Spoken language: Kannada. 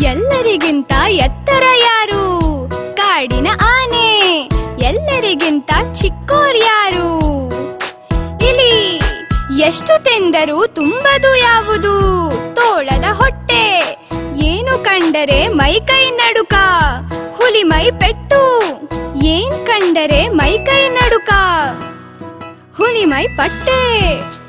ಎಲ್ಲರಿಗಿಂತ ಎತ್ತರ ಯಾರು? ಕಾಡಿನ ಆನೆ. ಎಲ್ಲರಿಗಿಂತ ಚಿಕ್ಕೋರ್ ಯಾರು? ಇಲಿ. ಎಷ್ಟು ತಿಂದರೂ ತುಂಬದು ಯಾವುದು? ತೋಳದ ಹೊಟ್ಟೆ. ಏನು ಕಂಡರೆ ಮೈ ಕೈ ನಡುಕ? ಹುಲಿ ಮೈ ಪೆಟ್ಟು. ಏನ್ ಕಂಡರೆ ಮೈ ಕೈ ನಡುಕ? ಹುಲಿ ಮೈ ಪಟ್ಟೆ.